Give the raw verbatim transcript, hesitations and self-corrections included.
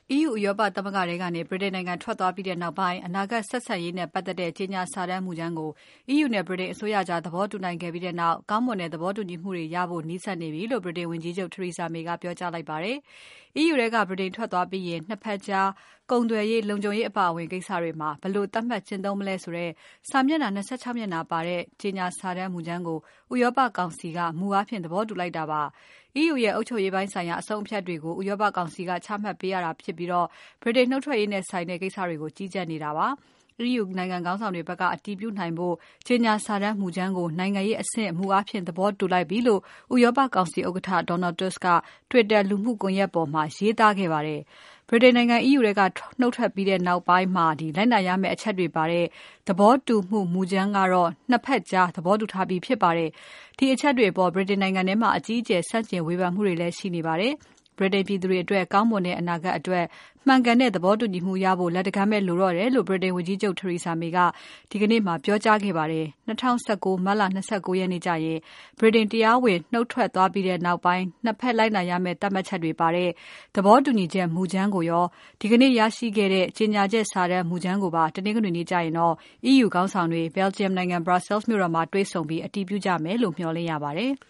E U ဥရောပသမဂ္ဂထဲကနေ ဗြိတိန်နိုင်ငံထွက်သွားပြီးနောက်ပိုင်း အနာဂတ်ဆက်ဆံရေးနဲ့ပတ်သက်တဲ့ကြေညာစာတမ်းမူကြမ်းကို E U နဲ့ဗြိတိန်အစိုးရကြားသဘောတူနိုင်ခဲ့ပြီးနောက် ကောင်းမွန်တဲ့သဘောတူညီမှုတွေရဖို့နီးစပ်နေပြီလို့ ဗြိတိန်ဝန်ကြီးချုပ် Theresa May ကပြောကြားလိုက်ပါတယ်။ E U ထဲကဗြိတိန်ထွက်သွားပြီးရင် ၂ ဖက်ကြားကုန်သွယ်ရေး၊ လုံခြုံရေးအပါအဝင်ကိစ္စတွေမှာ ဘယ်လိုသတ်မှတ်ကျင့်သုံးမလဲဆိုတဲ့ စာမျက်နှာ ၂၆ မျက်နှာပါတဲ့ ကြေညာစာတမ်းမူကြမ်းကို ဥရောပကောင်စီက မူအားဖြင့်သဘောတူလိုက်တာပါ။ E U ရဲ့အုပ်ချုပ်ရေးပိုင်းဆိုင်ရာအဆုံးအဖြတ်တွေကို ဥရောပကောင်စီက ချမှတ်ပေးရတာဖြစ်ပြီး ဗြိတိန်နုတ်ထွက်ရေးနဲ့ဆိုင်တဲ့ကိစ္စတွေကို ကြီးကြပ်နေတာပါ။ E U နိုင်ငံခေါင်းဆောင်တွေဖက်က အတည်ပြုနိုင်ဖို့ ကြေညာစာတမ်းမူကြမ်းကို နိုင်ငံရေးအဆင့် မူအားဖြင့်သဘောတူလိုက်ပြီလို့ ဥရောပကောင်စီဥက္ကဋ္ဌ Donald Tusk က Twitter လူမှုကွန်ယက်ပေါ်မှာ ရေးသားခဲ့ပါတယ်။ ဗြိတိန်နိုင်ငံ E U ထဲကနုတ်ထွက်ပြီးနောက်ပိုင်းလိုက်နာရမယ့်အချက်တွေပါတဲ့ သဘောတူမှုမူကြမ်းကတော့ ၂ ဖက်ကြားသဘောတူထားပြီးဖြစ်ပါတယ်။ ဒီအချက်တွေအပေါ် ဗြိတိန်နိုင်ငံထဲမှာ အကြီးအကျယ်ဆန့်ကျင်ဝေဖန်မှုတွေလည်းရှိနေပါတယ်။ ဗြိတိန်ပြည်သူတွေအတွက် ကောင်းမွန်တဲ့အနာဂတ်အတွက် မှန်ကန်တဲ့သဘောတူညီမှုရဖို့ လက်တကမ်းပဲလိုတော့တယ်လို့ ဗြိတိန်ဝန်ကြီးချုပ် Theresa May ကဒီကနေ့မှာ ပြောကြားခဲ့ပါတယ်။ ၂၀၁၉ မတ်လ ၂၉ ရက်နေ့ကျရင် ဗြိတိန်တရားဝင်နုတ်ထွက်သွားပြီးနောက်ပိုင်း ၂ ဖက်လိုက်နာရမယ့်သတ်မှတ်ချက်တွေပါတဲ့ သဘောတူညီချက်မူကြမ်းကိုရော ဒီကနေ့ရရှိခဲ့တဲ့ ကြေညာချက်စာတမ်းမူကြမ်းကိုပါ တနင်္ဂနွေနေ့ကျရင် E U ခေါင်းဆောင်တွေ Belgium နိုင်ငံ Brussels မြို့တော်မှာတွေ့ဆုံပြီး အတည်ပြုကြမယ်လို့ မျှော်လင့်ရပါတယ်။